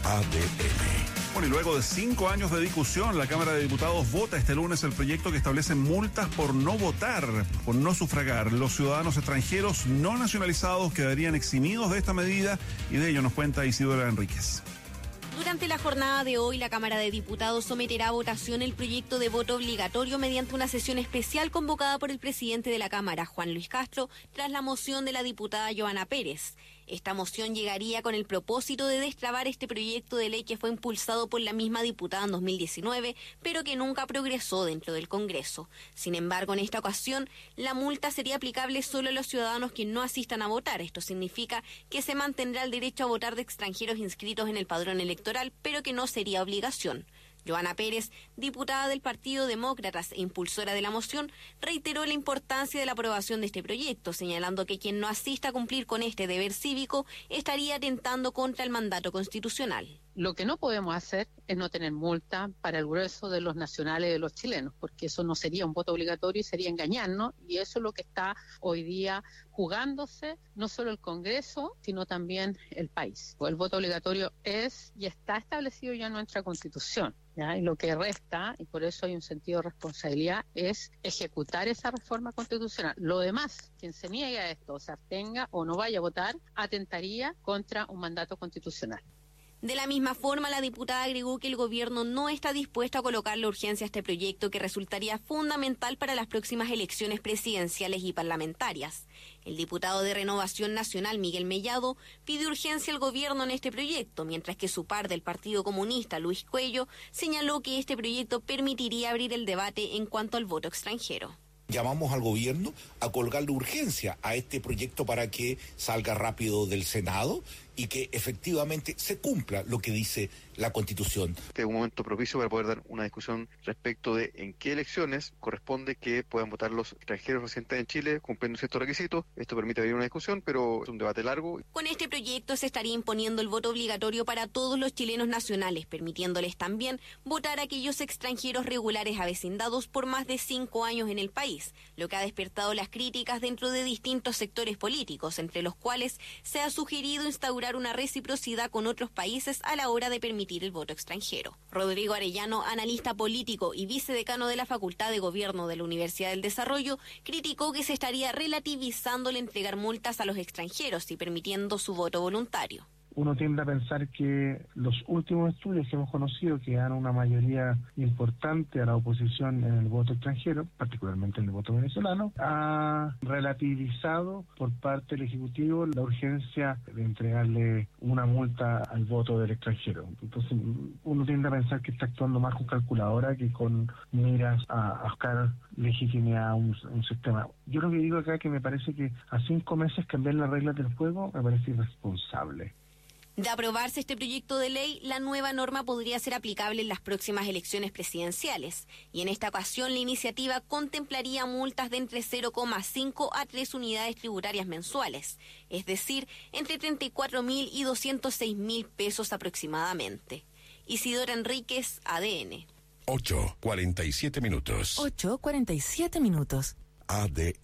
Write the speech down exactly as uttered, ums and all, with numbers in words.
A D N. Bueno, y luego de cinco años de discusión, la Cámara de Diputados vota este lunes el proyecto que establece multas por no votar, por no sufragar. Los ciudadanos extranjeros no nacionalizados quedarían eximidos de esta medida, y de ello nos cuenta Isidora Enríquez. Durante la jornada de hoy, la Cámara de Diputados someterá a votación el proyecto de voto obligatorio mediante una sesión especial convocada por el presidente de la Cámara, Juan Luis Castro, tras la moción de la diputada Joana Pérez. Esta moción llegaría con el propósito de destrabar este proyecto de ley que fue impulsado por la misma diputada en dos mil diecinueve, pero que nunca progresó dentro del Congreso. Sin embargo, en esta ocasión, la multa sería aplicable solo a los ciudadanos que no asistan a votar. Esto significa que se mantendrá el derecho a votar de extranjeros inscritos en el padrón electoral, pero que no sería obligación. Joana Pérez, diputada del Partido Demócratas e impulsora de la moción, reiteró la importancia de la aprobación de este proyecto, señalando que quien no asista a cumplir con este deber cívico estaría atentando contra el mandato constitucional. Lo que no podemos hacer es no tener multa para el grueso de los nacionales de los chilenos, porque eso no sería un voto obligatorio y sería engañarnos, y eso es lo que está hoy día jugándose no solo el Congreso, sino también el país. El voto obligatorio es y está establecido ya en nuestra Constitución, ¿ya? Y lo que resta, y por eso hay un sentido de responsabilidad, es ejecutar esa reforma constitucional. Lo demás, quien se niegue a esto, o se abstenga o no vaya a votar, atentaría contra un mandato constitucional. De la misma forma, la diputada agregó que el gobierno no está dispuesto a colocarle urgencia a este proyecto que resultaría fundamental para las próximas elecciones presidenciales y parlamentarias. El diputado de Renovación Nacional, Miguel Mellado, pide urgencia al gobierno en este proyecto, mientras que su par del Partido Comunista, Luis Cuello, señaló que este proyecto permitiría abrir el debate en cuanto al voto extranjero. Llamamos al gobierno a colgarle urgencia a este proyecto para que salga rápido del Senado y que efectivamente se cumpla lo que dice la Constitución. Este es un momento propicio para poder dar una discusión respecto de en qué elecciones corresponde que puedan votar los extranjeros residentes en Chile cumpliendo ciertos requisitos. Esto permite abrir una discusión, pero es un debate largo. Con este proyecto se estaría imponiendo el voto obligatorio para todos los chilenos nacionales, permitiéndoles también votar a aquellos extranjeros regulares avecindados por más de cinco años en el país, lo que ha despertado las críticas dentro de distintos sectores políticos, entre los cuales se ha sugerido instaurar una reciprocidad con otros países a la hora de permitir el voto extranjero. Rodrigo Arellano, analista político y vicedecano de la Facultad de Gobierno de la Universidad del Desarrollo, criticó que se estaría relativizando el entregar multas a los extranjeros y permitiendo su voto voluntario. Uno tiende a pensar que los últimos estudios que hemos conocido que dan una mayoría importante a la oposición en el voto extranjero, particularmente en el voto venezolano, ha relativizado por parte del Ejecutivo la urgencia de entregarle una multa al voto del extranjero. Entonces uno tiende a pensar que está actuando más con calculadora que con miras a, a buscar legitimidad a un, un sistema. Yo lo que digo acá es que me parece que a cinco meses cambiar las reglas del juego me parece irresponsable. De aprobarse este proyecto de ley, la nueva norma podría ser aplicable en las próximas elecciones presidenciales, y en esta ocasión la iniciativa contemplaría multas de entre cero coma cinco a tres unidades tributarias mensuales, es decir, entre treinta y cuatro mil y doscientos seis mil pesos aproximadamente. Isidora Enríquez, A D N. ocho, cuarenta y siete minutos. ocho, cuarenta y siete minutos. A D N.